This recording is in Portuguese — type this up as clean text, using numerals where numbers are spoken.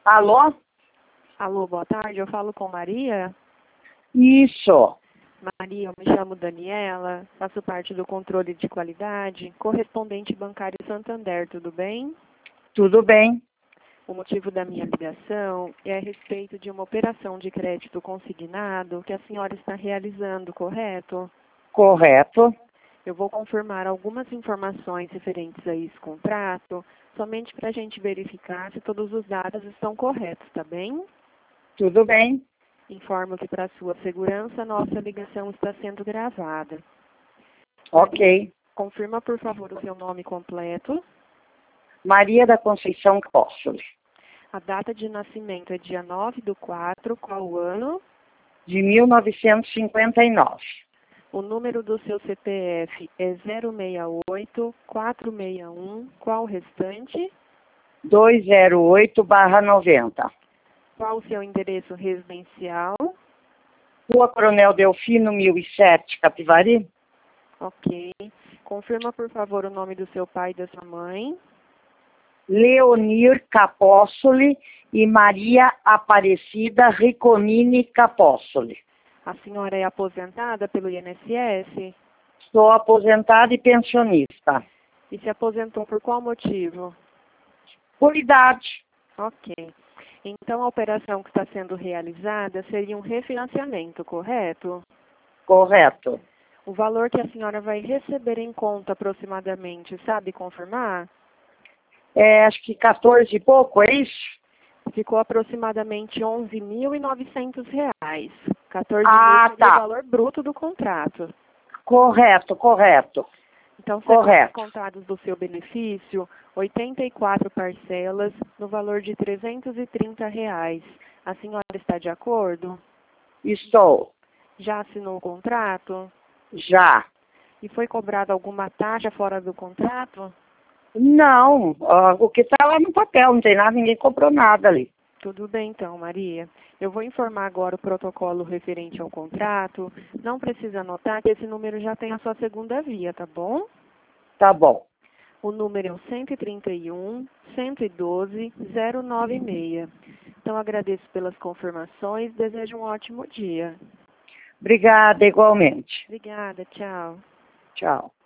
Alô? Alô, boa tarde. Eu falo com Maria. Isso. Maria, eu me chamo Daniela, faço parte do controle de qualidade, correspondente bancário Santander, tudo bem? Tudo bem. O motivo da minha ligação é a respeito de uma operação de crédito consignado que a senhora está realizando, correto? Correto. Eu vou confirmar algumas informações referentes a esse contrato, somente para a gente verificar se todos os dados estão corretos, tá bem? Tudo bem. Informo que para sua segurança, nossa ligação está sendo gravada. Ok. Confirma, por favor, o seu nome completo. Maria da Conceição Apóstolo. A data de nascimento é dia 9/4, qual ano? De 1959. O número do seu CPF é 068-461, qual o restante? 208/90. Qual o seu endereço residencial? Rua Coronel Delfino, 1007, Capivari. Ok. Confirma, por favor, o nome do seu pai e da sua mãe. Leonir Capóssoli e Maria Aparecida Riconini Capóssoli. A senhora é aposentada pelo INSS? Sou aposentada e pensionista. E se aposentou por qual motivo? Por idade. Ok. Então, a operação que está sendo realizada seria um refinanciamento, correto? Correto. O valor que a senhora vai receber em conta aproximadamente, sabe confirmar? Acho que 14 e pouco, é isso? Ficou aproximadamente R$ 11.900. 14 mil Ah, seria o tá. valor bruto do contrato. Correto. Então, serão Correto. descontados do seu benefício 84 parcelas no valor de R$ 330. A senhora está de acordo? Estou. Já assinou o contrato? Já. E foi cobrada alguma taxa fora do contrato? Não, o que está lá no papel, não tem nada, ninguém comprou nada ali. Tudo bem então, Maria. Eu vou informar agora o protocolo referente ao contrato. Não precisa anotar que esse número já tem a sua segunda via, tá bom? Tá bom. O número é o 131-112-096. Então, agradeço pelas confirmações. Desejo um ótimo dia. Obrigada, igualmente. Obrigada, tchau. Tchau.